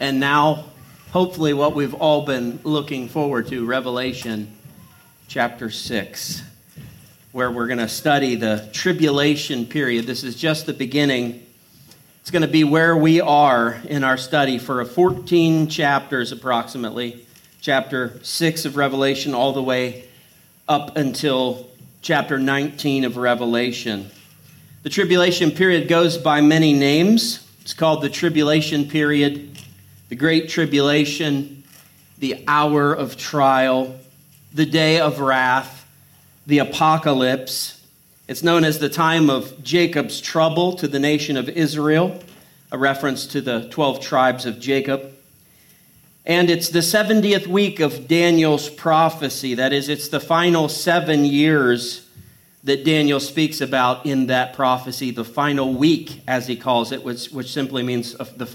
And now, hopefully, what we've all been looking forward to, Revelation chapter 6, where we're going to study the tribulation period. This is just the beginning. It's going to be where we are in our study for 14 chapters approximately, chapter 6 of Revelation all the way up until chapter 19 of Revelation. The tribulation period goes by many names. It's called the tribulation period, the Great Tribulation, the hour of trial, the day of wrath, the apocalypse. It's known as the time of Jacob's trouble to the nation of Israel, a reference to the 12 tribes of Jacob. And it's the 70th week of Daniel's prophecy. That is, it's the final 7 years that Daniel speaks about in that prophecy, the final week, as he calls it, which simply means the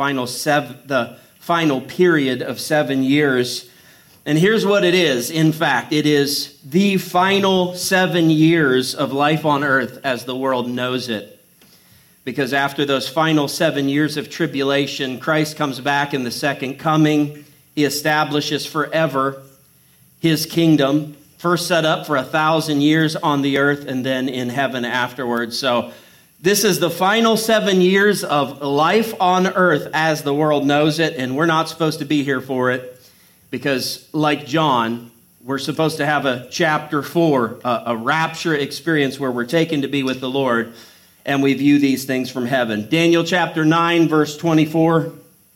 final period of 7 years. And here's what it is. In fact, it is the final 7 years of life on earth as the world knows it. Because after those final 7 years of tribulation, Christ comes back in the second coming. He establishes forever his kingdom, first set up for 1,000 years on the earth and then in heaven afterwards. So this is the final 7 years of life on earth as the world knows it, and we're not supposed to be here for it because, like John, we're supposed to have a chapter 4, a rapture experience where we're taken to be with the Lord, and we view these things from heaven. Daniel chapter 9, verse 24.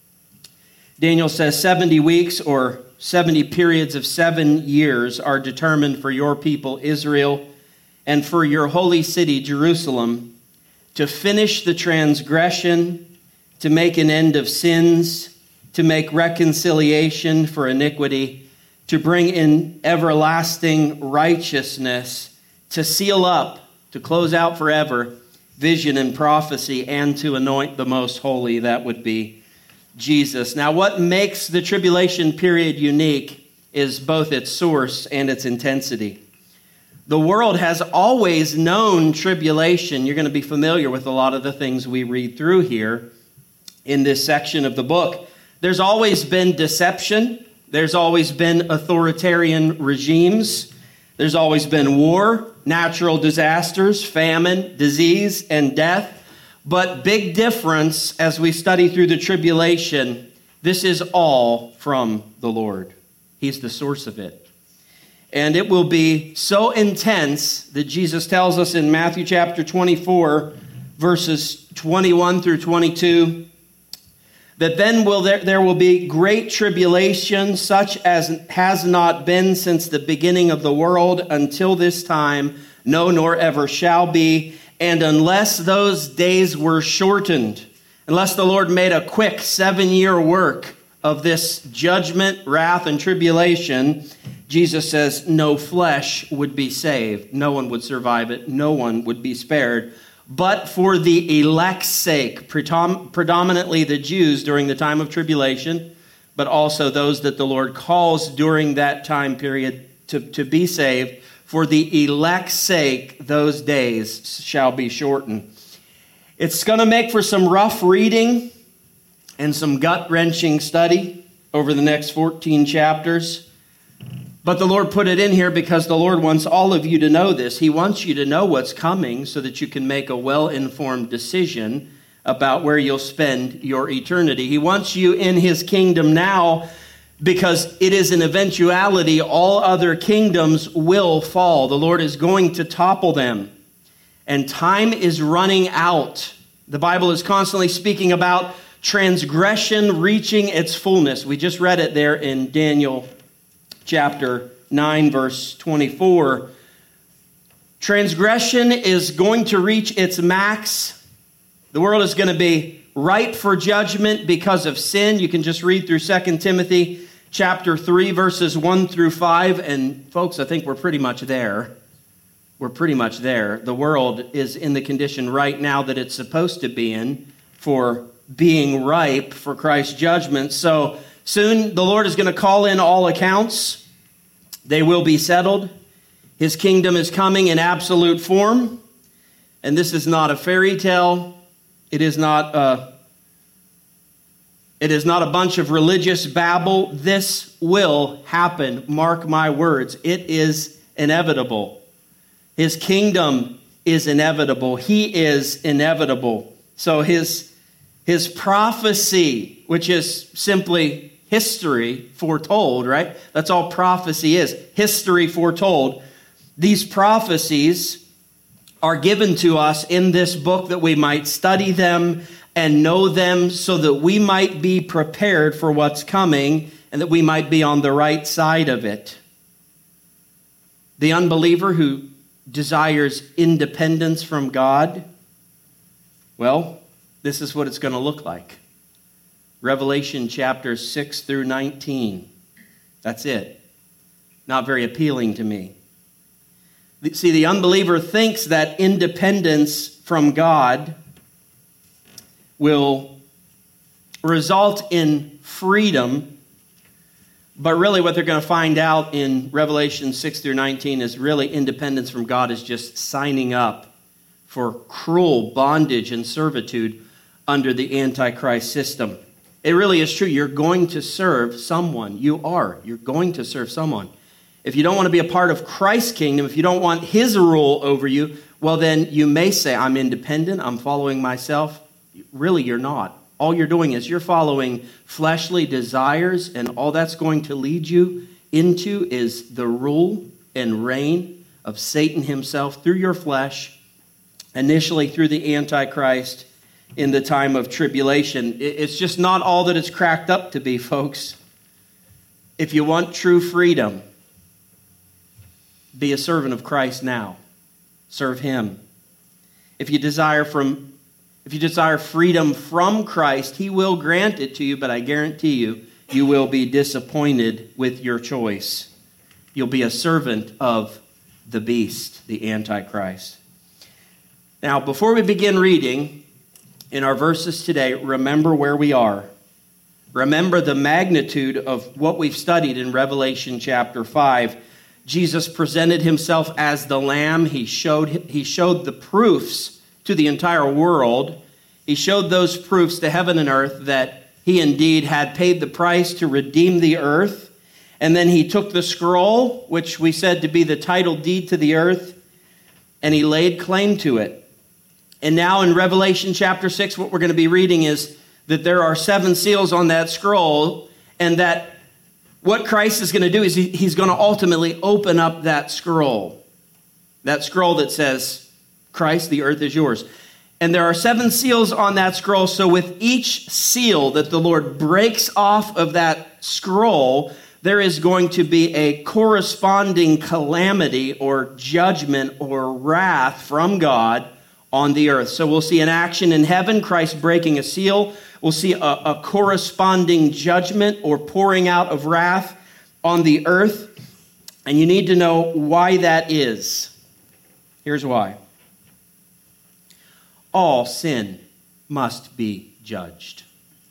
Daniel says 70 weeks or 70 periods of 7 years are determined for your people Israel and for your holy city Jerusalem to finish the transgression, to make an end of sins, to make reconciliation for iniquity, to bring in everlasting righteousness, to seal up, to close out forever vision and prophecy, and to anoint the most holy, that would be Jesus. Now, what makes the tribulation period unique is both its source and its intensity. The world has always known tribulation. You're going to be familiar with a lot of the things we read through here in this section of the book. There's always been deception. There's always been authoritarian regimes. There's always been war, natural disasters, famine, disease, and death. But big difference as we study through the tribulation, this is all from the Lord. He's the source of it. And it will be so intense that Jesus tells us in Matthew chapter 24, verses 21 through 22, that then there will be great tribulation, such as has not been since the beginning of the world until this time, no, nor ever shall be. And unless those days were shortened, unless the Lord made a quick 7-year work of this judgment, wrath, and tribulation, Jesus says no flesh would be saved. No one would survive it. No one would be spared. But for the elect's sake, predominantly the Jews during the time of tribulation, but also those that the Lord calls during that time period to be saved, for the elect's sake, those days shall be shortened. It's going to make for some rough reading and some gut-wrenching study over the next 14 chapters. But the Lord put it in here because the Lord wants all of you to know this. He wants you to know what's coming so that you can make a well-informed decision about where you'll spend your eternity. He wants you in his kingdom now because it is an eventuality. All other kingdoms will fall. The Lord is going to topple them. And time is running out. The Bible is constantly speaking about transgression reaching its fullness. We just read it there in Daniel chapter 9, verse 24. Transgression is going to reach its max. The world is going to be ripe for judgment because of sin. You can just read through 2 Timothy chapter 3, verses 1 through 5. And folks, I think we're pretty much there. We're pretty much there. The world is in the condition right now that it's supposed to be in for being ripe for Christ's judgment. So soon the Lord is going to call in all accounts. They will be settled. His kingdom is coming in absolute form. And this is not a fairy tale. It is not It is not a bunch of religious babble. This will happen. Mark my words. It is inevitable. His kingdom is inevitable. He is inevitable. So his prophecy, which is simply history foretold, right? That's all prophecy is. History foretold. These prophecies are given to us in this book that we might study them and know them so that we might be prepared for what's coming and that we might be on the right side of it. The unbeliever who desires independence from God, well, this is what it's going to look like. Revelation chapters 6 through 19. That's it. Not very appealing to me. See, the unbeliever thinks that independence from God will result in freedom, but really what they're going to find out in Revelation 6 through 19 is really independence from God is just signing up for cruel bondage and servitude under the Antichrist system. It really is true. You're going to serve someone. You're going to serve someone. If you don't want to be a part of Christ's kingdom, if you don't want his rule over you, well, then you may say, I'm independent, I'm following myself. Really, you're not. All you're doing is you're following fleshly desires, and all that's going to lead you into is the rule and reign of Satan himself through your flesh, initially through the Antichrist in the time of tribulation. It's just not all that it's cracked up to be, folks. If you want true freedom, be a servant of Christ now. Serve him. If you desire freedom from Christ, he will grant it to you, but I guarantee you, you will be disappointed with your choice. You'll be a servant of the beast, the Antichrist. Now, before we begin reading in our verses today, remember where we are. Remember the magnitude of what we've studied in Revelation chapter 5. Jesus presented himself as the Lamb. He showed the proofs to the entire world. He showed those proofs to heaven and earth that he indeed had paid the price to redeem the earth. And then he took the scroll, which we said to be the title deed to the earth, and he laid claim to it. And now in Revelation chapter 6, what we're going to be reading is that there are 7 seals on that scroll, and that what Christ is going to do is he's going to ultimately open up that scroll that says, Christ, the earth is yours. And there are 7 seals on that scroll. So with each seal that the Lord breaks off of that scroll, there is going to be a corresponding calamity or judgment or wrath from God on the earth. So we'll see an action in heaven, Christ breaking a seal. We'll see a corresponding judgment or pouring out of wrath on the earth. And you need to know why that is. Here's why. All sin must be judged.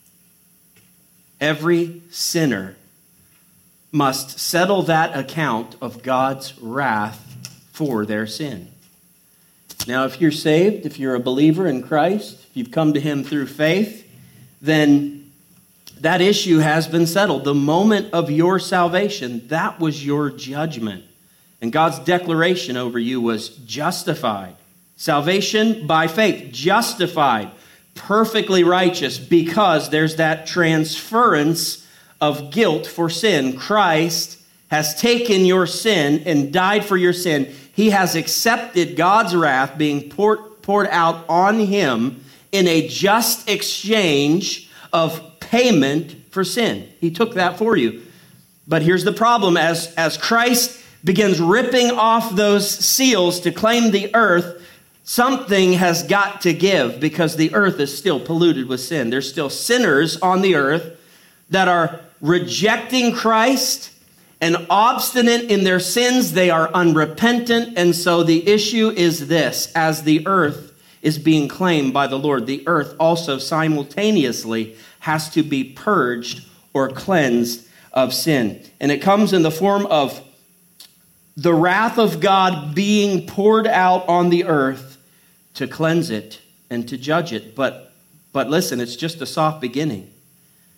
Every sinner must settle that account of God's wrath for their sin. Now, if you're saved, if you're a believer in Christ, if you've come to him through faith, then that issue has been settled. The moment of your salvation, that was your judgment. And God's declaration over you was justified. Salvation by faith, justified, perfectly righteous, because there's that transference of guilt for sin. Christ has taken your sin and died for your sin. He has accepted God's wrath being poured out on him in a just exchange of payment for sin. He took that for you. But here's the problem. As Christ begins ripping off those seals to claim the earth, something has got to give, because the earth is still polluted with sin. There's still sinners on the earth that are rejecting Christ and obstinate in their sins. They are unrepentant. And so the issue is this: as the earth is being claimed by the Lord, the earth also simultaneously has to be purged or cleansed of sin. And it comes in the form of the wrath of God being poured out on the earth to cleanse it and to judge it. But listen, it's just a soft beginning.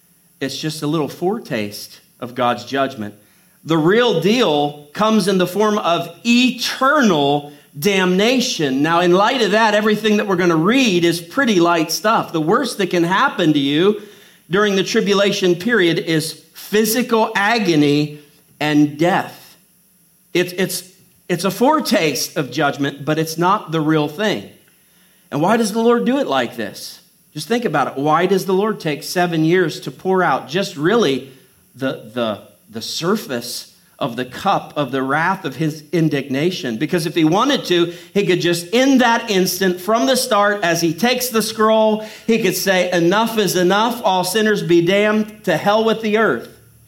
it's just a little foretaste of God's judgment. The real deal comes in the form of eternal damnation. Now, in light of that, everything that we're going to read is pretty light stuff. The worst that can happen to you during the tribulation period is physical agony and death. It's a foretaste of judgment, but it's not the real thing. And why does the Lord do it like this? Just think about it. Why does the Lord take 7 years to pour out just really the surface of the cup of the wrath of his indignation? Because if he wanted to, he could just in that instant from the start, as he takes the scroll, he could say, enough is enough, all sinners be damned, to hell with the earth.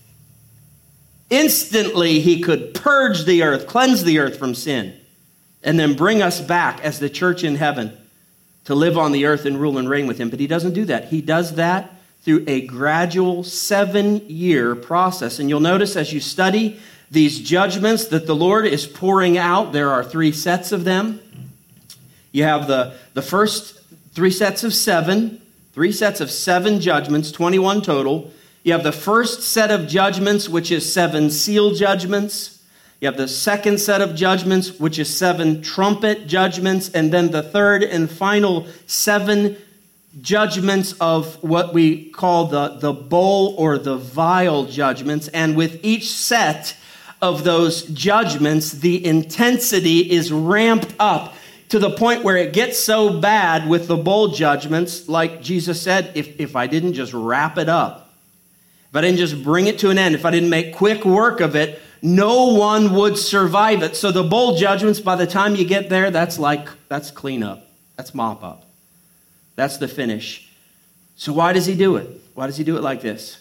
Instantly, he could purge the earth, cleanse the earth from sin, and then bring us back as the church in heaven to live on the earth and rule and reign with him. But he doesn't do that. He does that through a gradual 7-year process. And you'll notice as you study these judgments that the Lord is pouring out, there are 3 sets of them. You have the first 3 sets of 7, 3 sets of 7 judgments, 21 total. You have the first set of judgments, which is 7 seal judgments. You have the second set of judgments, which is 7 trumpet judgments. And then the third and final 7 judgments of what we call the bowl or the vial judgments. And with each set of those judgments, the intensity is ramped up to the point where it gets so bad with the bowl judgments, like Jesus said, if I didn't just wrap it up, if I didn't just bring it to an end, if I didn't make quick work of it, no one would survive it. So the bowl judgments, by the time you get there, that's cleanup. That's mop up. That's the finish. So why does he do it? Why does he do it like this?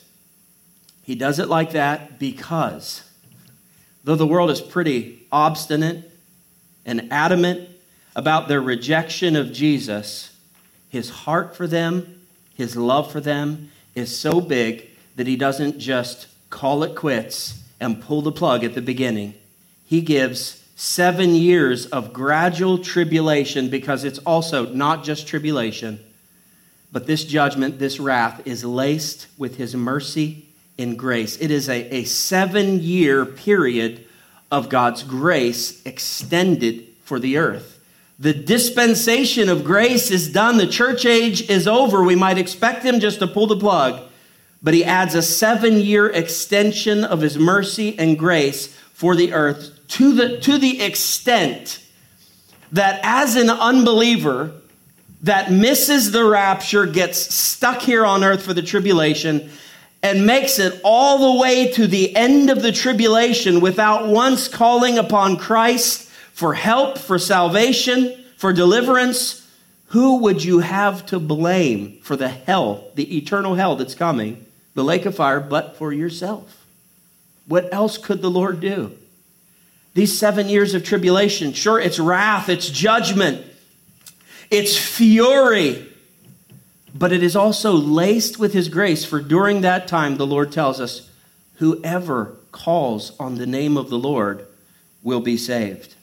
He does it like that because though the world is pretty obstinate and adamant about their rejection of Jesus, his heart for them, his love for them is so big that he doesn't just call it quits and pull the plug at the beginning. He gives 7 years of gradual tribulation, because it's also not just tribulation, but this judgment, this wrath is laced with his mercy and grace. It is a 7-year period of God's grace extended for the earth. The dispensation of grace is done. The church age is over. We might expect him just to pull the plug, but he adds a 7-year extension of his mercy and grace for the earth to the extent that as an unbeliever that misses the rapture, gets stuck here on earth for the tribulation, and makes it all the way to the end of the tribulation without once calling upon Christ for help, for salvation, for deliverance, who would you have to blame for the hell, the eternal hell that's coming? The lake of fire, but for yourself. What else could the Lord do? These 7 years of tribulation, sure, it's wrath, it's judgment, it's fury, but it is also laced with his grace, for during that time, the Lord tells us, whoever calls on the name of the Lord will be saved.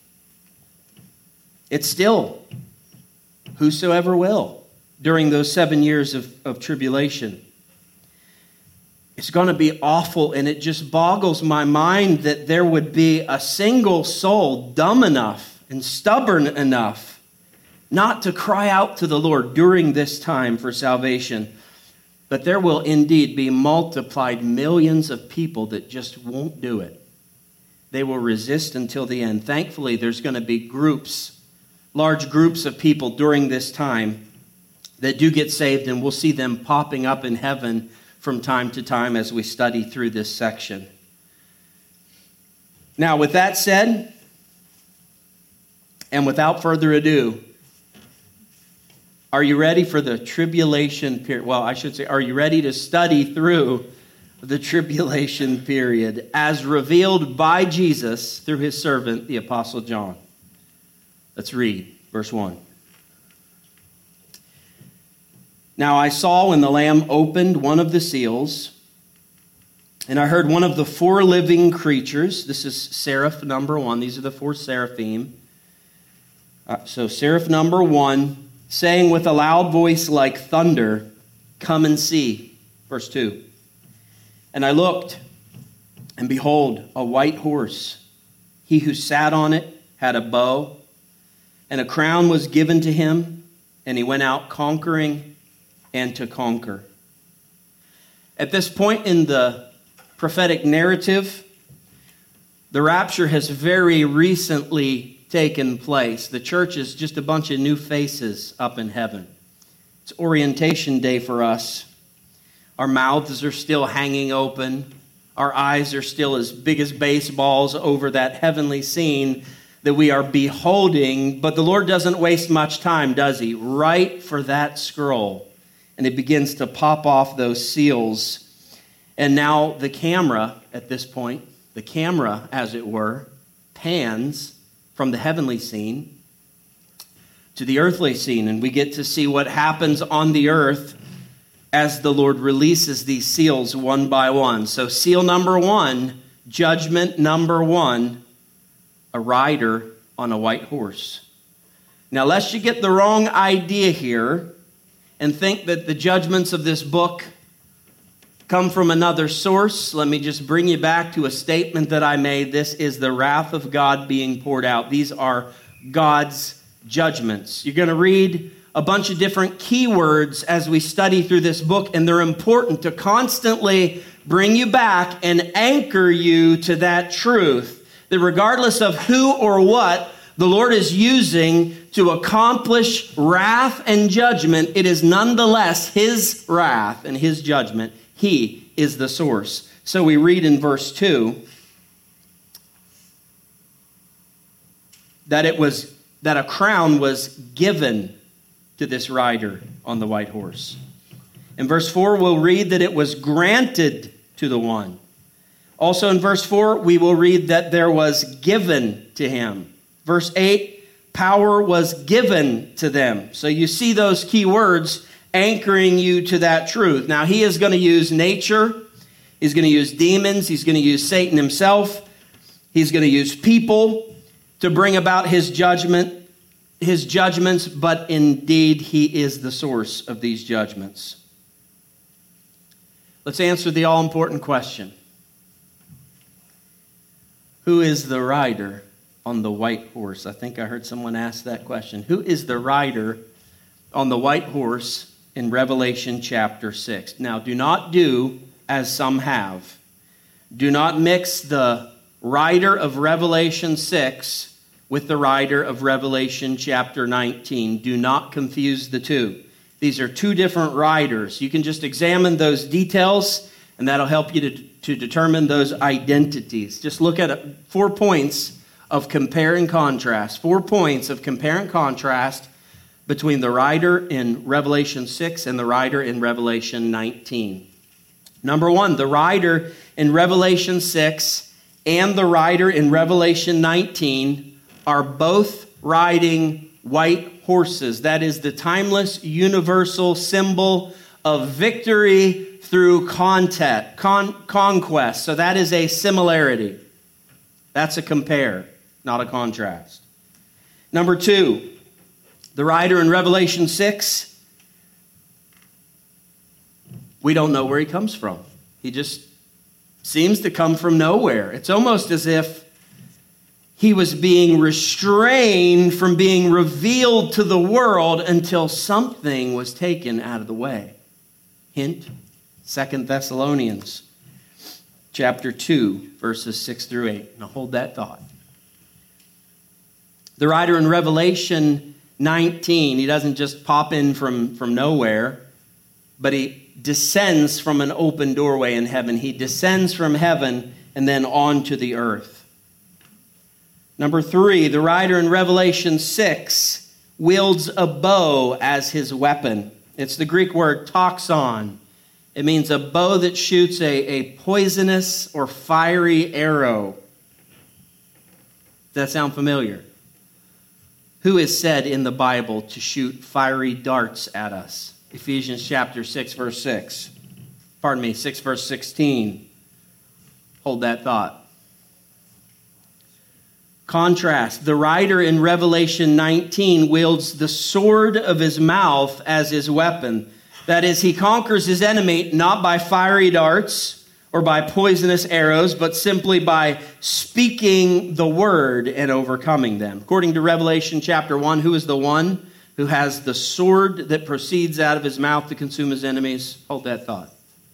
It's still whosoever will during those 7 years of tribulation. It's going to be awful, and it just boggles my mind that there would be a single soul dumb enough and stubborn enough not to cry out to the Lord during this time for salvation. But there will indeed be multiplied millions of people that just won't do it. They will resist until the end. Thankfully, there's going to be groups, large groups of people during this time that do get saved, and we'll see them popping up in heaven from time to time as we study through this section. Now, with that said, and without further ado, are you ready for the tribulation period? Well, I should say, are you ready to study through the tribulation period as revealed by Jesus through his servant, the Apostle John? Let's read verse 1. Now I saw when the Lamb opened one of the seals, and I heard one of the 4 living creatures. This is seraph number 1. These are the 4 seraphim. So seraph number 1, saying with a loud voice like thunder, "Come and see." Verse 2. And I looked, and behold, a white horse. He who sat on it had a bow, and a crown was given to him, and he went out conquering and to conquer. At this point in the prophetic narrative, the rapture has very recently taken place. The church is just a bunch of new faces up in heaven. It's orientation day for us. Our mouths are still hanging open. Our eyes are still as big as baseballs over that heavenly scene that we are beholding. But the Lord doesn't waste much time, does he? Right for that scroll. And it begins to pop off those seals. And now the camera, at this point, the camera, as it were, pans from the heavenly scene to the earthly scene. And we get to see what happens on the earth as the Lord releases these seals one by one. So seal number one, judgment number one, a rider on a white horse. Now, lest you get the wrong idea here and think that the judgments of this book come from another source, let me just bring you back to a statement that I made. This is the wrath of God being poured out. These are God's judgments. You're going to read a bunch of different keywords as we study through this book, and they're important to constantly bring you back and anchor you to that truth, that regardless of who or what the Lord is using to accomplish wrath and judgment, it is nonetheless his wrath and his judgment. He is the source. So we read in verse 2 that a crown was given to this rider on the white horse. In verse 4, we'll read that it was granted to the one. Also in verse 4, we will read that there was given to him. Verse 8, power was given to them. So you see those key words anchoring you to that truth. Now, he is going to use nature. He's going to use demons. He's going to use Satan himself. He's going to use people to bring about his judgments, but indeed he is the source of these judgments. Let's answer the all-important question. Who is the rider on the white horse? I think I heard someone ask that question. Who is the rider on the white horse in Revelation chapter 6? Now, do not do as some have. Do not mix the rider of Revelation 6 with the rider of Revelation chapter 19. Do not confuse the two. These are two different riders. You can just examine those details, and that'll help you to determine those identities. Just look at 4 points of compare and contrast. 4 points of compare and contrast between the rider in Revelation 6 and the rider in Revelation 19. Number 1, the rider in Revelation 6 and the rider in Revelation 19 are both riding white horses. That is the timeless, universal symbol of victory through conquest. So that is a similarity. That's a compare, not a contrast. Number 2, the rider in Revelation 6, we don't know where he comes from. He just seems to come from nowhere. It's almost as if he was being restrained from being revealed to the world until something was taken out of the way. Hint, 2 Thessalonians chapter 2, verses 6 through 8. Now hold that thought. The writer in Revelation 19, he doesn't just pop in from nowhere, but he descends from an open doorway in heaven. He descends from heaven and then onto the earth. Number 3, the writer in Revelation 6 wields a bow as his weapon. It's the Greek word toxon. It means a bow that shoots a poisonous or fiery arrow. Does that sound familiar? Who is said in the Bible to shoot fiery darts at us? Ephesians chapter 6, verse 6. 6 verse 16. Hold that thought. Contrast, the writer in Revelation 19 wields the sword of his mouth as his weapon. That is, he conquers his enemy not by fiery darts or by poisonous arrows, but simply by speaking the word and overcoming them. According to Revelation chapter 1, who is the one who has the sword that proceeds out of his mouth to consume his enemies? Hold that thought.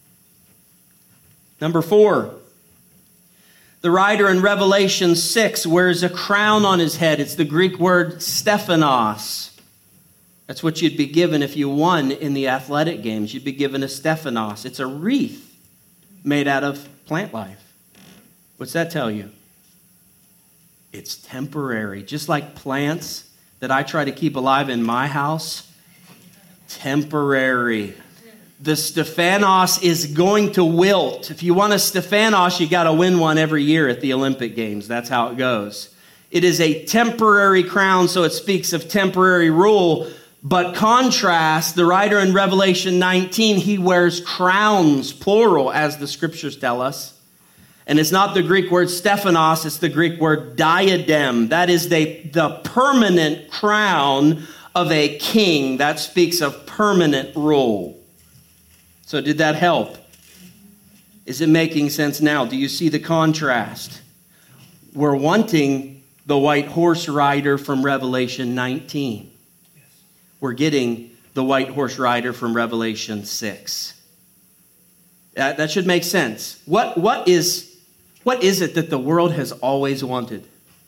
Number 4, the writer in Revelation 6 wears a crown on his head. It's the Greek word Stephanos. That's what you'd be given if you won in the athletic games. You'd be given a Stephanos. It's a wreath made out of plant life. What's that tell you? It's temporary. Just like plants that I try to keep alive in my house, temporary. The Stephanos is going to wilt. If you want a Stephanos, you got to win one every year at the Olympic Games. That's how it goes. It is a temporary crown, so it speaks of temporary rule. But contrast, the writer in Revelation 19, he wears crowns, plural, as the scriptures tell us. And it's not the Greek word Stephanos, it's the Greek word diadem. That is the permanent crown of a king. That speaks of permanent rule. So did that help? Is it making sense now? Do you see the contrast? We're wanting the white horse rider from Revelation 19. We're getting the white horse rider from Revelation 6. That should make sense. What is it that the world has always wanted?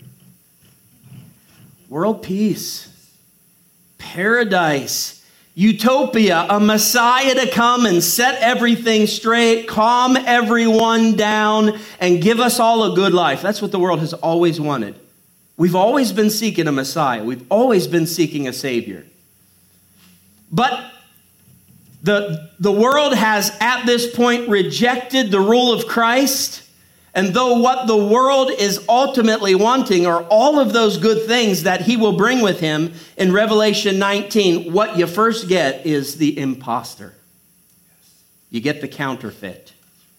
World peace, paradise, utopia, a Messiah to come and set everything straight, calm everyone down, and give us all a good life. That's what the world has always wanted. We've always been seeking a Messiah. We've always been seeking a Savior. But the world has at this point rejected the rule of Christ. And though what the world is ultimately wanting are all of those good things that he will bring with him in Revelation 19, what you first get is the imposter. You get the counterfeit.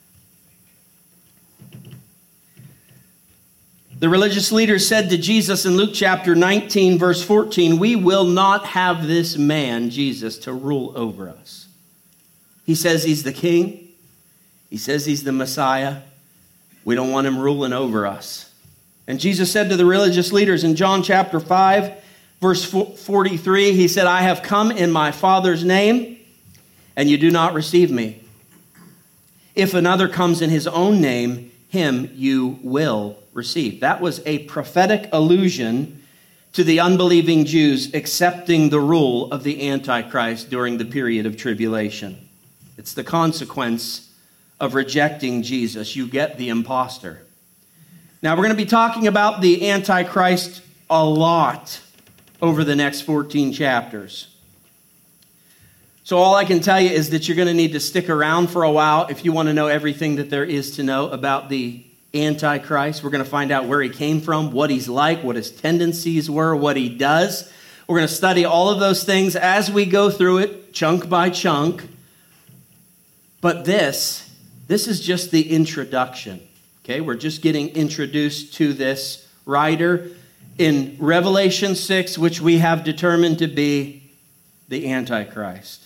The religious leaders said to Jesus in Luke chapter 19, verse 14, "We will not have this man, Jesus, to rule over us." He says he's the king. He says he's the Messiah. We don't want him ruling over us. And Jesus said to the religious leaders in John chapter 5, verse 43, he said, "I have come in my Father's name, and you do not receive me. If another comes in his own name, him you will receive." That was a prophetic allusion to the unbelieving Jews accepting the rule of the Antichrist during the period of tribulation. It's the consequence of rejecting Jesus. You get the imposter. Now, we're going to be talking about the Antichrist a lot over the next 14 chapters. So all I can tell you is that you're going to need to stick around for a while if you want to know everything that there is to know about the Antichrist. We're going to find out where he came from, what he's like, what his tendencies were, what he does. We're going to study all of those things as we go through it, chunk by chunk. But this is just the introduction. Okay, we're just getting introduced to this writer in Revelation 6, which we have determined to be the Antichrist.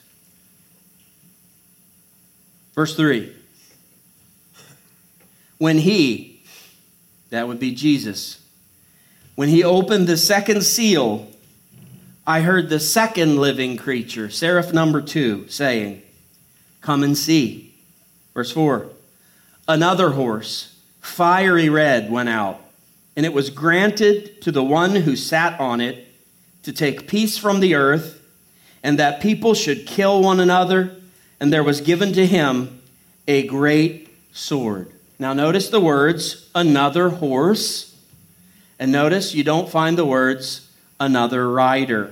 Verse 3. When he, that would be Jesus, when he opened the second seal, I heard the second living creature, seraph number 2, saying, "Come and see." Verse 4. Another horse, fiery red, went out, and it was granted to the one who sat on it to take peace from the earth, and that people should kill one another, and there was given to him a great sword. Now notice the words, another horse, and notice you don't find the words, another rider.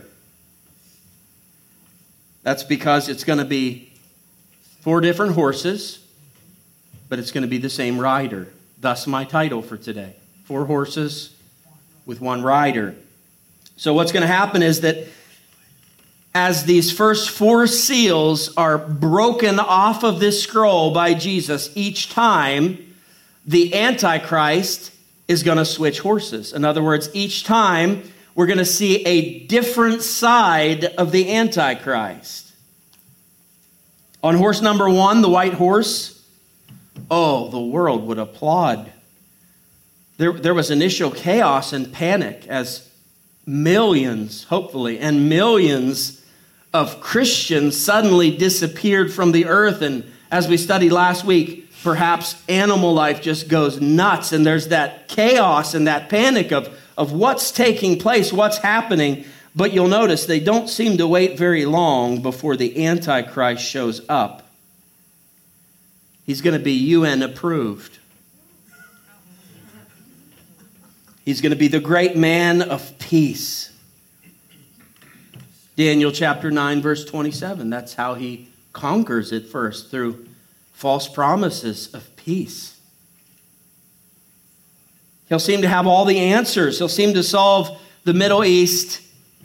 That's because it's going to be 4 different horses, but it's going to be the same rider. Thus my title for today, 4 horses with 1 rider. So what's going to happen is that as these first 4 seals are broken off of this scroll by Jesus, each time the Antichrist is going to switch horses. In other words, each time we're going to see a different side of the Antichrist. On horse number 1, the white horse, oh, the world would applaud. There was initial chaos and panic as millions, hopefully, and millions of Christians suddenly disappeared from the earth. And as we studied last week, perhaps animal life just goes nuts. And there's that chaos and that panic of what's taking place, what's happening. But you'll notice they don't seem to wait very long before the Antichrist shows up. He's going to be UN approved. He's going to be the great man of peace. Daniel chapter 9, verse 27. That's how he conquers it first, through false promises of peace. He'll seem to have all the answers. He'll seem to solve the Middle East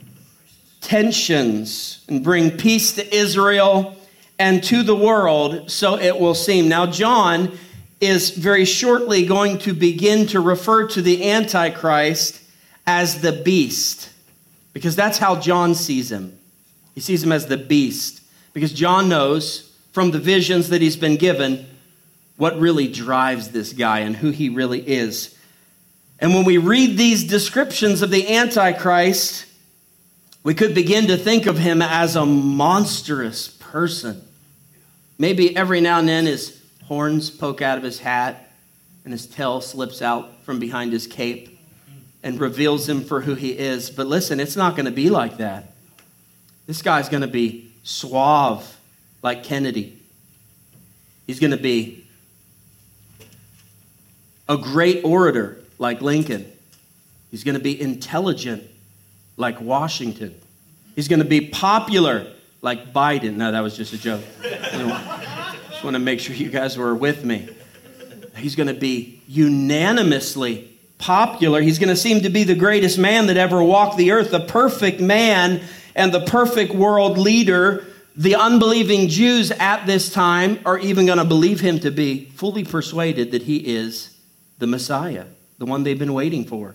tensions and bring peace to Israel and to the world, so it will seem. Now, John is very shortly going to begin to refer to the Antichrist as the beast, because that's how John sees him. He sees him as the beast, because John knows from the visions that he's been given what really drives this guy and who he really is. And when we read these descriptions of the Antichrist, we could begin to think of him as a monstrous person. Maybe every now and then his horns poke out of his hat and his tail slips out from behind his cape and reveals him for who he is. But listen, it's not going to be like that. This guy's going to be suave like Kennedy. He's going to be a great orator like Lincoln. He's going to be intelligent like Washington. He's going to be popular like Biden. No, that was just a joke. Just want to make sure you guys were with me. He's going to be unanimously popular. He's going to seem to be the greatest man that ever walked the earth, the perfect man and the perfect world leader. The unbelieving Jews at this time are even going to believe him to be fully persuaded that he is the Messiah, the one they've been waiting for.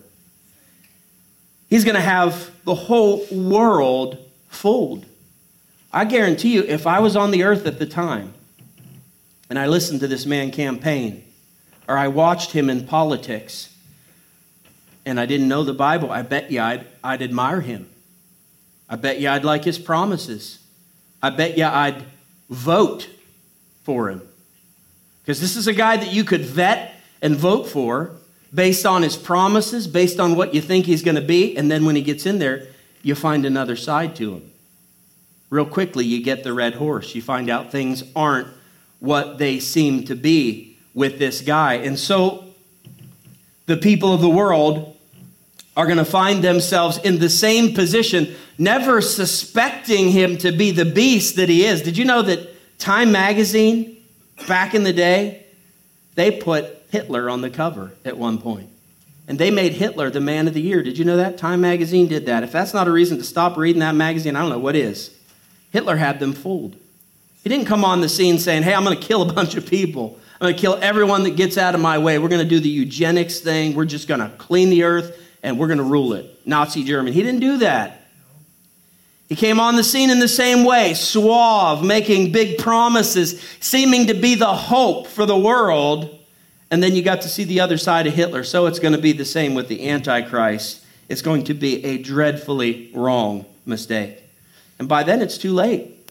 He's going to have the whole world fooled. I guarantee you, if I was on the earth at the time and I listened to this man campaign, or I watched him in politics, and I didn't know the Bible, I bet you I'd admire him. I bet you I'd like his promises. I bet you I'd vote for him. Because this is a guy that you could vet and vote for based on his promises, based on what you think he's going to be, and then when he gets in there, you find another side to him. Real quickly, you get the red horse. You find out things aren't what they seem to be with this guy. And so the people of the world are going to find themselves in the same position, never suspecting him to be the beast that he is. Did you know that Time magazine, back in the day, they put Hitler on the cover at one point. And they made Hitler the man of the year. Did you know that? Time magazine did that. If that's not a reason to stop reading that magazine, I don't know what is. Hitler had them fooled. He didn't come on the scene saying, hey, I'm going to kill a bunch of people. I'm going to kill everyone that gets out of my way. We're going to do the eugenics thing. We're just going to clean the earth and we're going to rule it. Nazi Germany. He didn't do that. He came on the scene in the same way, suave, making big promises, seeming to be the hope for the world. And then you got to see the other side of Hitler. So it's going to be the same with the Antichrist. It's going to be a dreadfully wrong mistake. And by then, it's too late.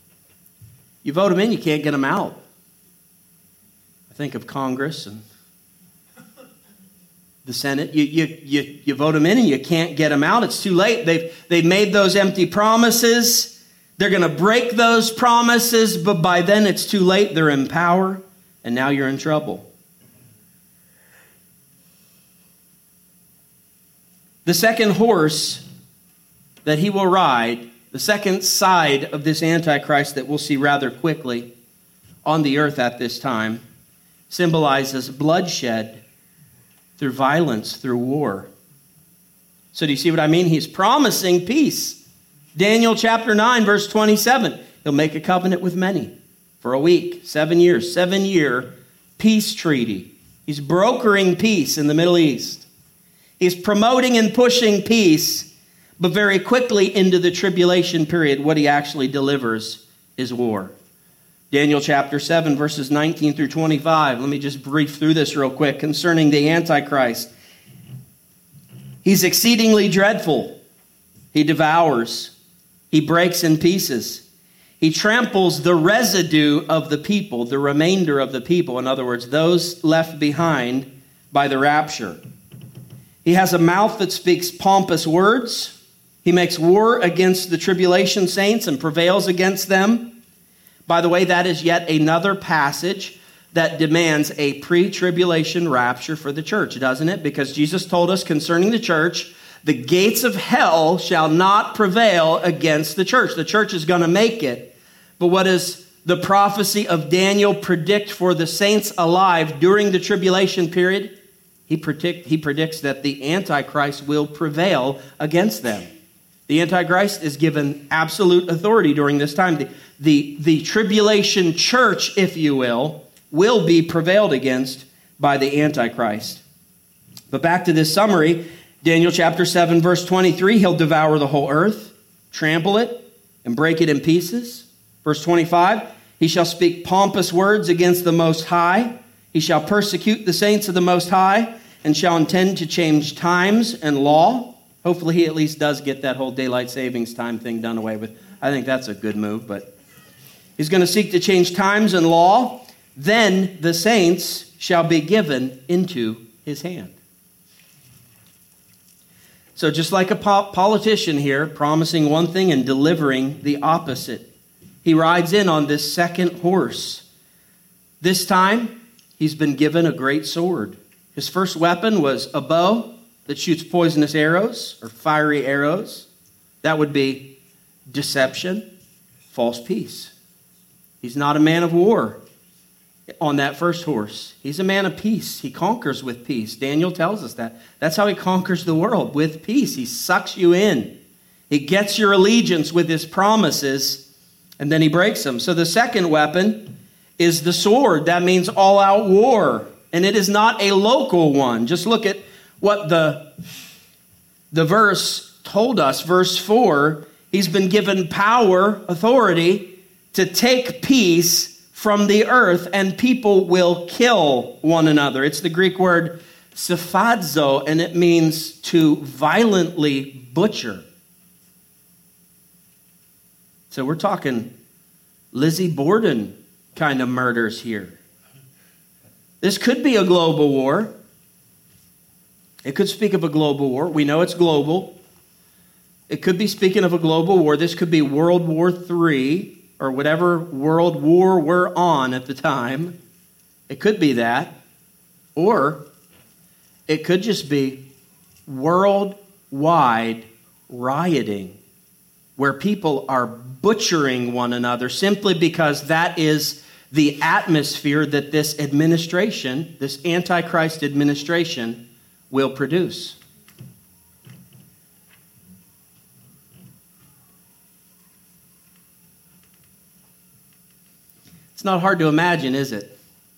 You vote him in, you can't get him out. I think of Congress and the Senate. You vote him in and you can't get him out. It's too late. They've made those empty promises. They're going to break those promises, but by then it's too late. They're in power, and now you're in trouble. The second horse that he will ride, the second side of this Antichrist that we'll see rather quickly on the earth at this time, symbolizes bloodshed through violence, through war. So do you see what I mean? He's promising peace. Daniel chapter 9, verse 27. He'll make a covenant with many for a week, 7 years, 7-year peace treaty. He's brokering peace in the Middle East. He's promoting and pushing peace, but very quickly into the tribulation period, what he actually delivers is war. Daniel chapter 7, verses 19 through 25. Let me just brief through this real quick concerning the Antichrist. He's exceedingly dreadful. He devours. He breaks in pieces. He tramples the residue of the people, the remainder of the people. In other words, those left behind by the rapture. He has a mouth that speaks pompous words. He makes war against the tribulation saints and prevails against them. By the way, that is yet another passage that demands a pre-tribulation rapture for the church, doesn't it? Because Jesus told us concerning the church, the gates of hell shall not prevail against the church. The church is going to make it. But what does the prophecy of Daniel predict for the saints alive during the tribulation period? He predicts that the Antichrist will prevail against them. The Antichrist is given absolute authority during this time. The tribulation church, if you will be prevailed against by the Antichrist. But back to this summary, Daniel chapter 7, verse 23, he'll devour the whole earth, trample it, and break it in pieces. Verse 25, he shall speak pompous words against the Most High. He shall persecute the saints of the Most High, and shall intend to change times and law. Hopefully he at least does get that whole daylight savings time thing done away with. I think that's a good move, but he's going to seek to change times and law. Then the saints shall be given into his hand. So just like a politician here, promising one thing and delivering the opposite, he rides in on this second horse. This time, he's been given a great sword. His first weapon was a bow that shoots poisonous arrows or fiery arrows. That would be deception, false peace. He's not a man of war on that first horse. He's a man of peace. He conquers with peace. Daniel tells us that. That's how he conquers the world, with peace. He sucks you in. He gets your allegiance with his promises, and then he breaks them. So the second weapon is the sword. That means all-out war. And it is not a local one. Just look at what the verse told us. Verse 4, he's been given power, authority, to take peace from the earth, and people will kill one another. It's the Greek word sephadzo, and it means to violently butcher. So we're talking Lizzie Borden kind of murders here. This could be a global war. It could speak of a global war. We know it's global. It could be speaking of a global war. This could be World War III or whatever world war we're on at the time. It could be that. Or it could just be worldwide rioting where people are butchering one another simply because that is the atmosphere that this administration, this Antichrist administration, will produce. It's not hard to imagine, is it?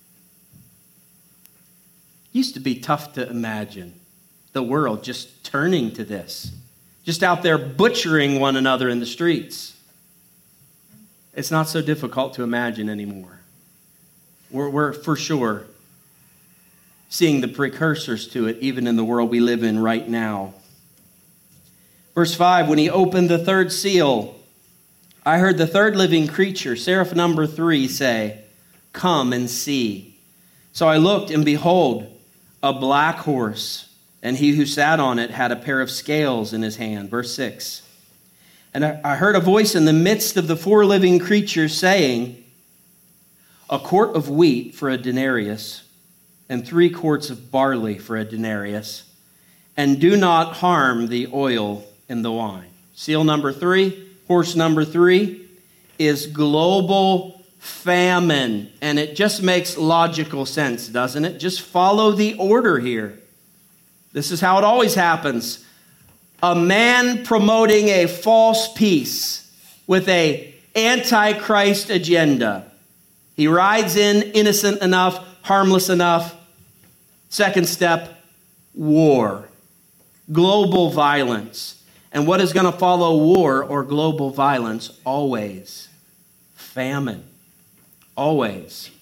Used to be tough to imagine the world just turning to this, just out there butchering one another in the streets. It's not so difficult to imagine anymore. We're for sure seeing the precursors to it, even in the world we live in right now. Verse 5, when he opened the third seal, I heard the third living creature, seraph number 3, say, "Come and see." So I looked, and behold, a black horse, and he who sat on it had a pair of scales in his hand. Verse 6, and I heard a voice in the midst of the 4 living creatures saying, "A quart of wheat for a denarius, and 3 quarts of barley for a denarius, and do not harm the oil in the wine." Seal number 3, horse number 3, is global famine. And it just makes logical sense, doesn't it? Just follow the order here. This is how it always happens. A man promoting a false peace with an antichrist agenda. He rides in innocent enough, harmless enough. Second step, war. Global violence. And what is going to follow war or global violence? Always famine. Always.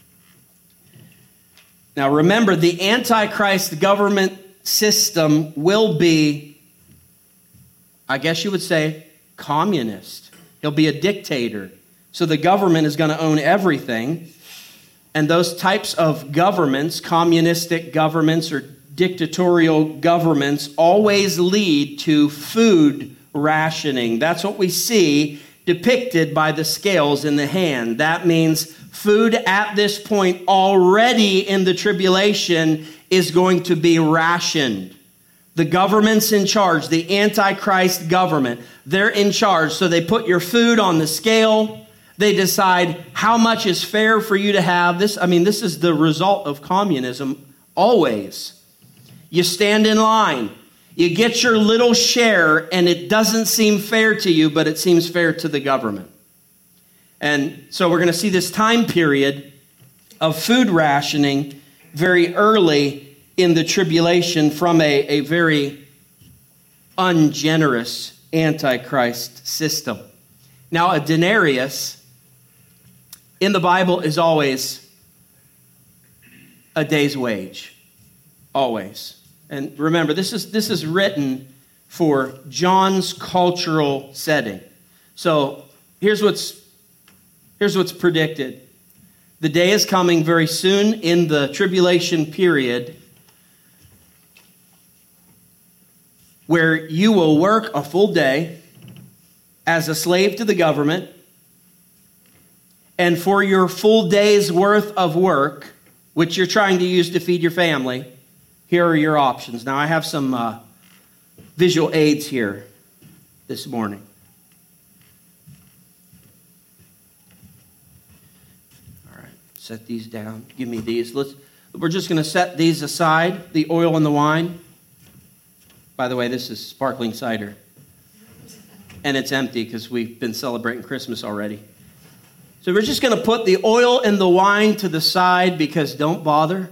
Now remember, the Antichrist government system will be, I guess you would say, communist. He'll be a dictator. So the government is going to own everything. And those types of governments, communistic governments or dictatorial governments, always lead to food rationing. That's what we see depicted by the scales in the hand. That means food at this point already in the tribulation is going to be rationed. The government's in charge, the Antichrist government. They're in charge. So they put your food on the scale. They decide how much is fair for you to have. This is the result of communism always. You stand in line. You get your little share, and it doesn't seem fair to you, but it seems fair to the government. And so we're going to see this time period of food rationing very early in the tribulation from a very ungenerous Antichrist system. Now, a denarius in the Bible is always a day's wage. Always. And remember, this is written for John's cultural setting. So here's what's predicted. The day is coming very soon in the tribulation period where you will work a full day as a slave to the government, and for your full day's worth of work, which you're trying to use to feed your family, here are your options. Now, I have some visual aids here this morning. All right, set these down. Give me these. We're just going to set these aside, the oil and the wine. By the way, this is sparkling cider. And it's empty because we've been celebrating Christmas already. So we're just going to put the oil and the wine to the side because don't bother.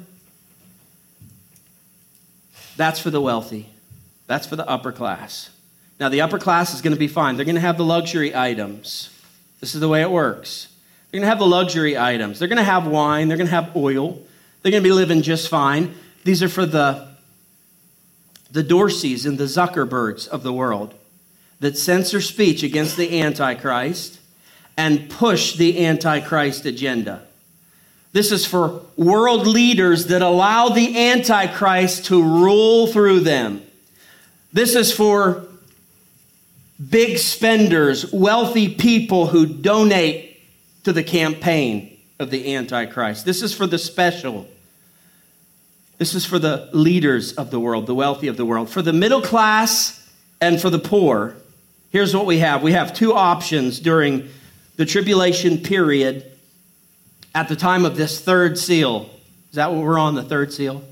That's for the wealthy. That's for the upper class. Now, the upper class is going to be fine. They're going to have the luxury items. This is the way it works. They're going to have the luxury items. They're going to have wine. They're going to have oil. They're going to be living just fine. These are for the Dorseys and the Zuckerbergs of the world that censor speech against the Antichrist and push the Antichrist agenda. This is for world leaders that allow the Antichrist to rule through them. This is for big spenders, wealthy people who donate to the campaign of the Antichrist. This is for the special. This is for the leaders of the world, the wealthy of the world. For the middle class and for the poor, here's what we have. We have two options during the tribulation period at the time of this third seal. Is that what we're on, the third seal?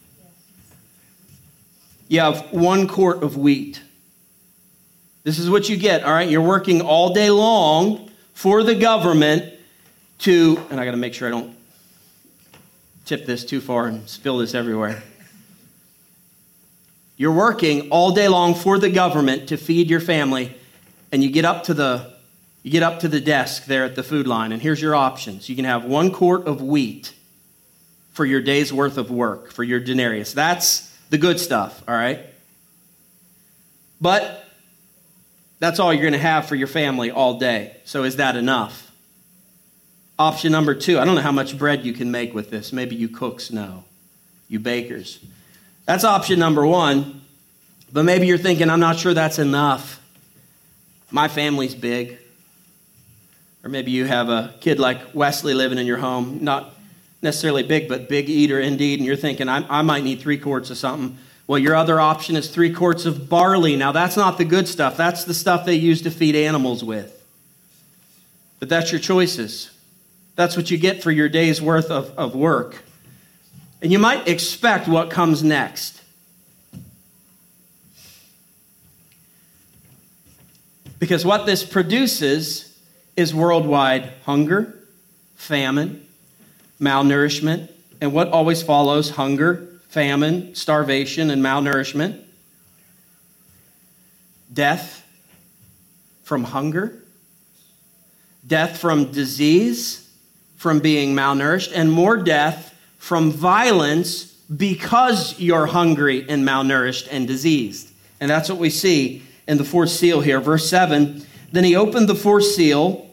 You have 1 quart of wheat. This is what you get, all right? You're working all day long for the government to, and I got to make sure I don't tip this too far and spill this everywhere. You're working all day long for the government to feed your family, and you get up to the desk there at the food line, and here's your options. You can have 1 quart of wheat for your day's worth of work, for your denarius. That's the good stuff, all right? But that's all you're going to have for your family all day. So is that enough? Option number 2, I don't know how much bread you can make with this. Maybe you cooks know, you bakers. That's option number 1. But maybe you're thinking, I'm not sure that's enough. My family's big. Or maybe you have a kid like Wesley living in your home, not necessarily big, but big eater indeed, and you're thinking, I might need 3 quarts of something. Well, your other option is 3 quarts of barley. Now, that's not the good stuff. That's the stuff they use to feed animals with. But that's your choices. That's what you get for your day's worth of work. And you might expect what comes next. Because what this produces is worldwide hunger, famine, malnourishment, and what always follows hunger, famine, starvation, and malnourishment? Death from hunger, death from disease, from being malnourished, and more death from violence because you're hungry and malnourished and diseased. And that's what we see in the fourth seal here. Verse 7, when he opened the fourth seal,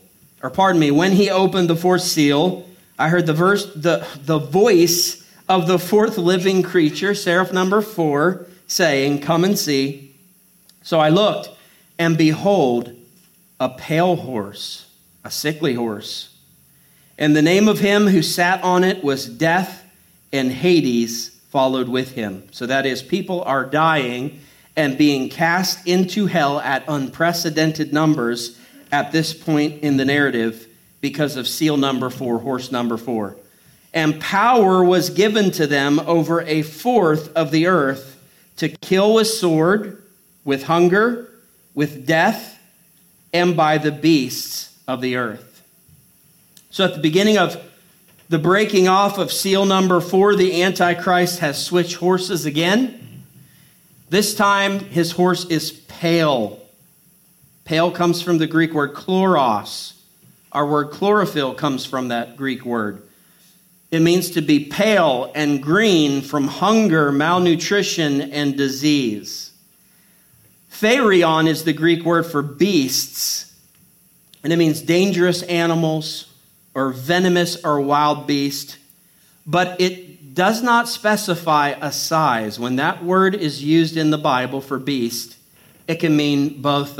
I heard the voice of the fourth living creature, seraph number 4, saying, "Come and see." So I looked, and behold, a pale horse, a sickly horse. And the name of him who sat on it was Death, and Hades followed with him. So that is, people are dying and being cast into hell at unprecedented numbers at this point in the narrative because of seal number 4, horse number 4. And power was given to them over a fourth of the earth to kill with sword, with hunger, with death, and by the beasts of the earth. So at the beginning of the breaking off of seal number 4, the Antichrist has switched horses again. This time, his horse is pale. Pale comes from the Greek word chloros. Our word chlorophyll comes from that Greek word. It means to be pale and green from hunger, malnutrition, and disease. Pharion is the Greek word for beasts, and it means dangerous animals or venomous or wild beast, but it does not specify a size. When that word is used in the Bible for beast, it can mean both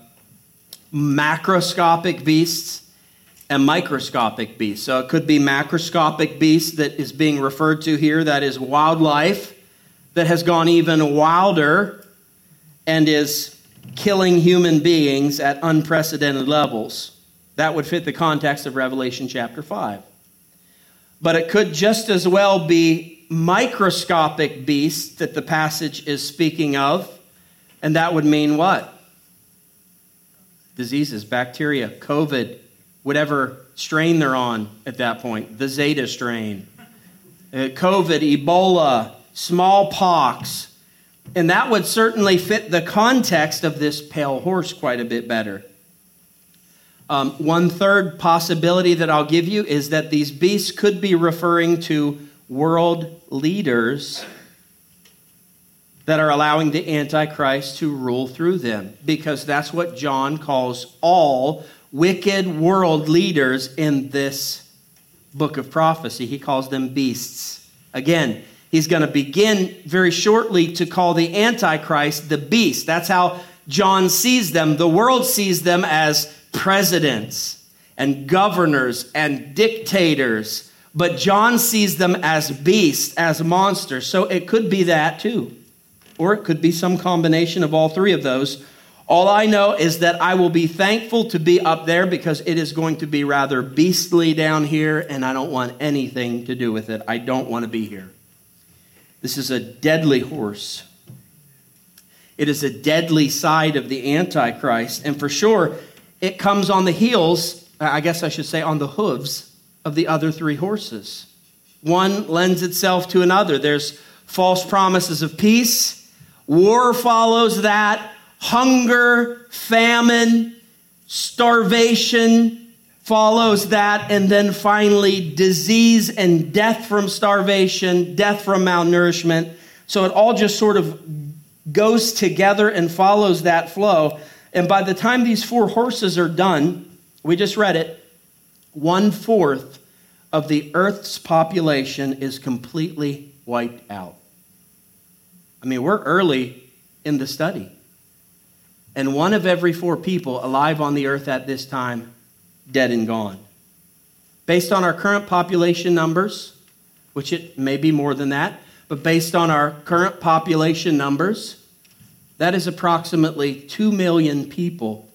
macroscopic beasts and microscopic beasts. So it could be macroscopic beast that is being referred to here, that is wildlife that has gone even wilder and is killing human beings at unprecedented levels. That would fit the context of Revelation chapter 5. But it could just as well be microscopic beasts that the passage is speaking of, and that would mean what? Diseases, bacteria, COVID, whatever strain they're on at that point, the Zeta strain, COVID, Ebola, smallpox, and that would certainly fit the context of this pale horse quite a bit better. One third possibility that I'll give you is that these beasts could be referring to world leaders that are allowing the Antichrist to rule through them, because that's what John calls all wicked world leaders in this book of prophecy. He calls them beasts. Again, he's going to begin very shortly to call the Antichrist the beast. That's how John sees them. The world sees them as presidents and governors and dictators, but John sees them as beasts, as monsters. So it could be that too, or it could be some combination of all three of those. All I know is that I will be thankful to be up there because it is going to be rather beastly down here, and I don't want anything to do with it. I don't want to be here. This is a deadly horse. It is a deadly side of the Antichrist, and for sure, it comes on the heels, I guess I should say on the hooves of the other three horses. One lends itself to another. There's false promises of peace. War follows that. Hunger, famine, starvation follows that. And then finally, disease and death from starvation, death from malnourishment. So it all just sort of goes together and follows that flow. And by the time these 4 horses are done, we just read it, 1/4 of the earth's population is completely wiped out. I mean, we're early in the study. And 1 of every 4 people alive on the earth at this time, dead and gone. Based on our current population numbers, which it may be more than that, but based on our current population numbers, that is approximately 2 billion people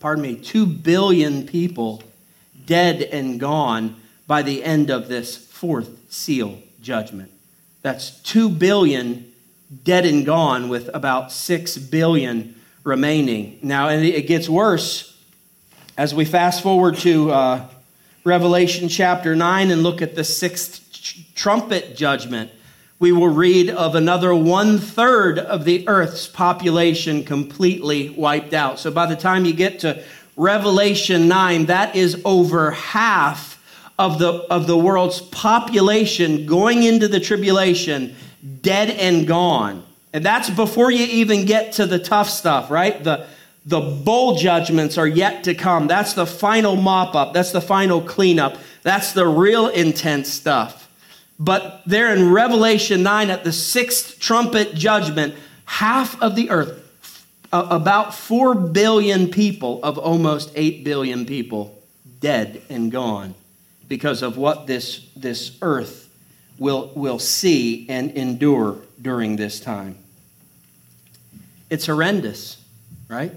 dead and gone by the end of this 4th seal judgment. That's 2 billion dead and gone with about 6 billion remaining. Now, and it gets worse as we fast forward to Revelation chapter 9 and look at the 6th trumpet judgment. We will read of another 1/3 of the earth's population completely wiped out. So by the time you get to Revelation 9, that is over half of the world's population going into the tribulation dead and gone. And that's before you even get to the tough stuff, right? The bowl judgments are yet to come. That's the final mop up. That's the final cleanup. That's the real intense stuff. But there in Revelation 9 at the sixth trumpet judgment, half of the earth, about 4 billion people of almost 8 billion people, dead and gone because of what this earth will see and endure during this time. It's horrendous, right?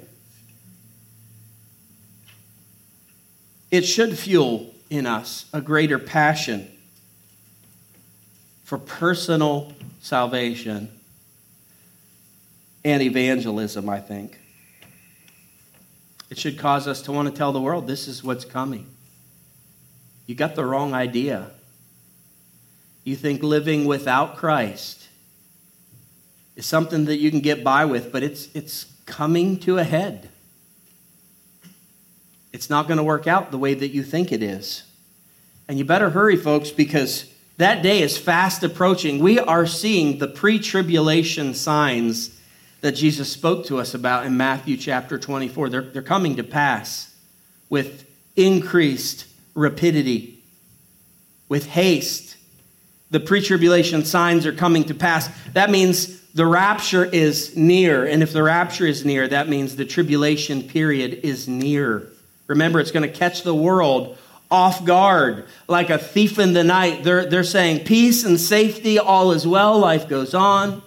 It should fuel in us a greater passion for personal salvation and evangelism, I think. It should cause us to want to tell the world, this is what's coming. You got the wrong idea. You think living without Christ is something that you can get by with, but it's coming to a head. It's not going to work out the way that you think it is. And you better hurry, folks, because that day is fast approaching. We are seeing the pre-tribulation signs that Jesus spoke to us about in Matthew chapter 24. They're coming to pass with increased rapidity, with haste. The pre-tribulation signs are coming to pass. That means the rapture is near. And if the rapture is near, that means the tribulation period is near. Remember, it's going to catch the world off guard like a thief in the night. They're saying peace and safety, all is well, life goes on.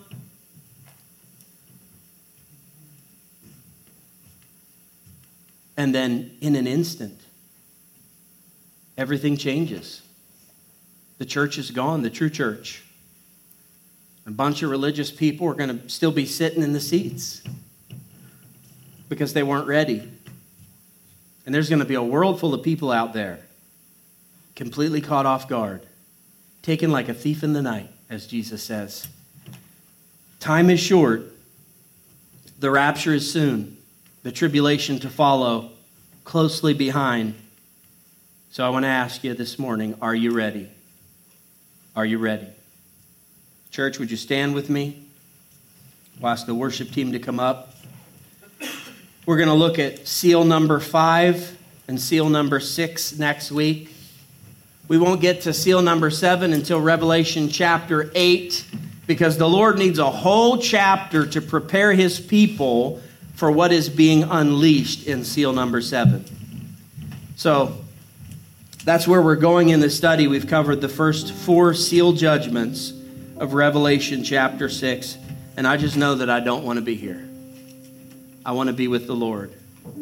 And then in an instant, everything changes. The church is gone, the true church. A bunch of religious people are going to still be sitting in the seats because they weren't ready. And there's going to be a world full of people out there completely caught off guard, taken like a thief in the night, as Jesus says. Time is short. The rapture is soon. The tribulation to follow closely behind. So I want to ask you this morning, are you ready? Are you ready? Church, would you stand with me? I'll ask the worship team to come up. We're going to look at seal number 5 and seal number 6 next week. We won't get to seal number 7 until Revelation chapter 8 because the Lord needs a whole chapter to prepare his people for what is being unleashed in seal number 7. So that's where we're going in the study. We've covered the first 4 seal judgments of Revelation chapter 6, and I just know that I don't want to be here. I want to be with the Lord.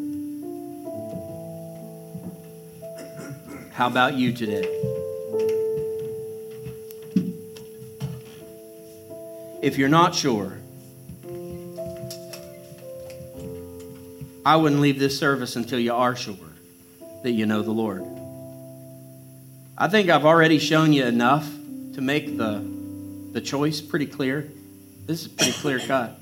How about you today? If you're not sure, I wouldn't leave this service until you are sure that you know the Lord. I think I've already shown you enough to make the choice pretty clear. This is pretty clear cut.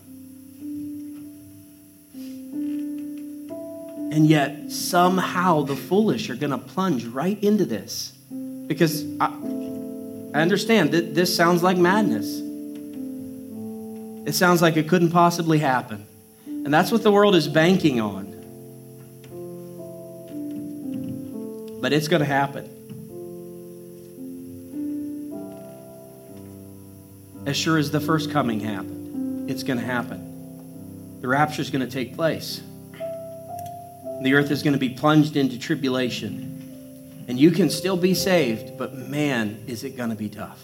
And yet, somehow the foolish are going to plunge right into this. Because I understand that this sounds like madness. It sounds like it couldn't possibly happen. And that's what the world is banking on. But it's going to happen. As sure as the first coming happened, it's going to happen. The rapture is going to take place. The earth is going to be plunged into tribulation. And you can still be saved, but man, is it going to be tough.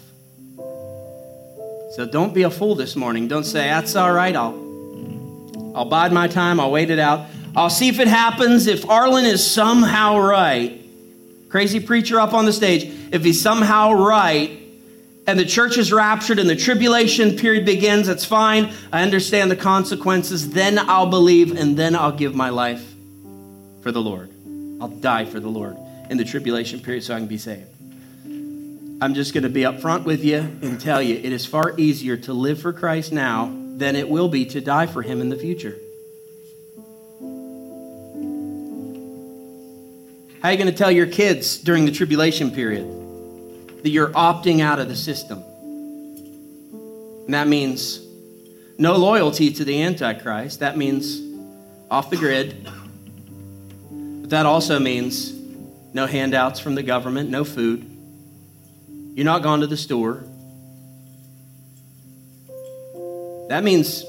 So don't be a fool this morning. Don't say, that's all right, I'll bide my time, I'll wait it out. I'll see if it happens. If Arlen is somehow right, crazy preacher up on the stage, if he's somehow right, and the church is raptured and the tribulation period begins, it's fine. I understand the consequences. Then I'll believe, and then I'll give my life for the Lord. I'll die for the Lord in the tribulation period so I can be saved. I'm just going to be upfront with you and tell you it is far easier to live for Christ now than it will be to die for him in the future. How are you going to tell your kids during the tribulation period that you're opting out of the system? And that means no loyalty to the Antichrist. That means off the grid. But that also means no handouts from the government, no food. You're not gone to the store. That means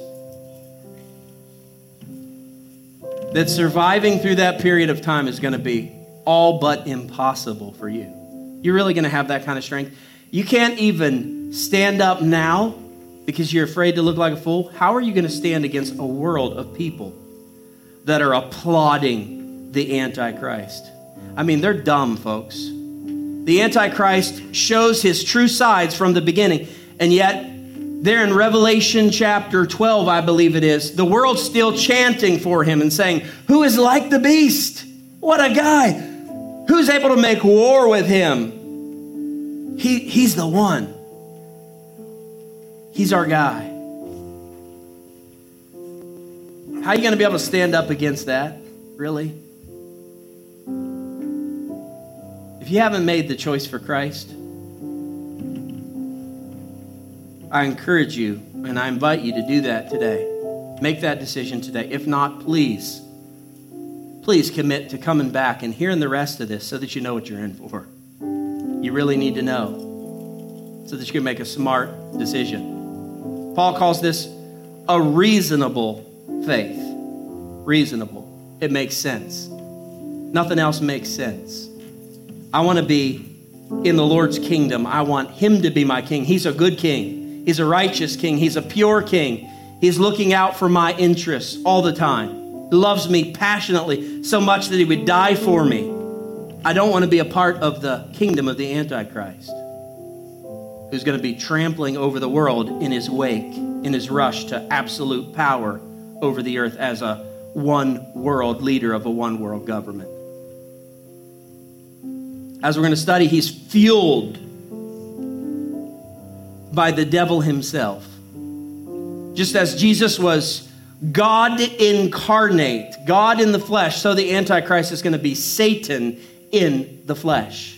that surviving through that period of time is going to be all but impossible for you. You're really going to have that kind of strength. You can't even stand up now because you're afraid to look like a fool. How are you going to stand against a world of people that are applauding the Antichrist? I mean, they're dumb, folks. The Antichrist shows his true sides from the beginning, and yet there in Revelation chapter 12, I believe it is, the world's still chanting for him and saying, who is like the beast? What a guy. Who's able to make war with him? He's the one. He's our guy. How are you going to be able to stand up against that? Really? If you haven't made the choice for Christ, I encourage you and I invite you to do that today. Make that decision today. If not, please commit to coming back and hearing the rest of this so that you know what you're in for. You really need to know so that you can make a smart decision. Paul calls this a reasonable faith. Reasonable. It makes sense. Nothing else makes sense. I want to be in the Lord's kingdom. I want him to be my king. He's a good king. He's a righteous king. He's a pure king. He's looking out for my interests all the time. He loves me passionately so much that he would die for me. I don't want to be a part of the kingdom of the Antichrist, who's going to be trampling over the world in his wake, in his rush to absolute power over the earth as a one world leader of a one world government. As we're going to study, he's fueled by the devil himself. Just as Jesus was God incarnate, God in the flesh, so the Antichrist is going to be Satan in the flesh.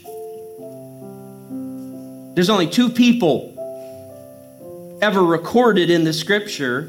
There's only two people ever recorded in the scripture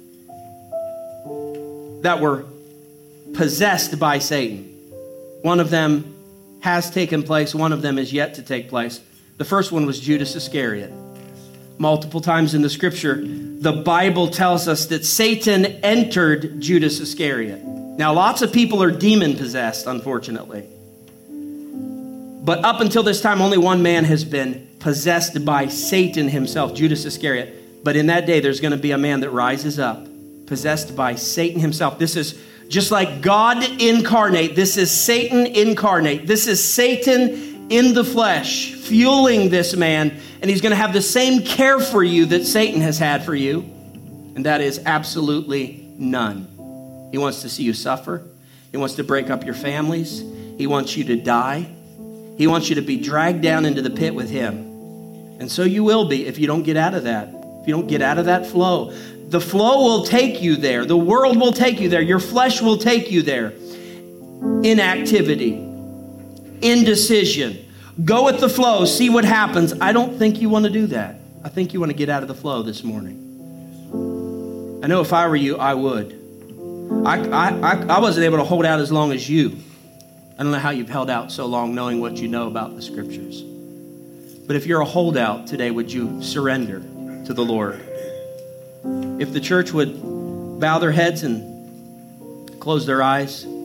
that were possessed by Satan. One of them has taken place. One of them is yet to take place. The first one was Judas Iscariot. Multiple times in the scripture, the Bible tells us that Satan entered Judas Iscariot. Now, lots of people are demon-possessed, unfortunately. But up until this time, only one man has been possessed by Satan himself, Judas Iscariot. But in that day, there's going to be a man that rises up, possessed by Satan himself. This is just like God incarnate. This is Satan incarnate. This is Satan in the flesh, fueling this man. And he's going to have the same care for you that Satan has had for you. And that is absolutely none. He wants to see you suffer. He wants to break up your families. He wants you to die. He wants you to be dragged down into the pit with him. And so you will be if you don't get out of that. If you don't get out of that flow. The flow will take you there. The world will take you there. Your flesh will take you there. Inactivity. Indecision. Go with the flow. See what happens. I don't think you want to do that. I think you want to get out of the flow this morning. I know if I were you, I would. I wasn't able to hold out as long as you. I don't know how you've held out so long knowing what you know about the scriptures. But if you're a holdout today, would you surrender to the Lord? If the church would bow their heads and close their eyes.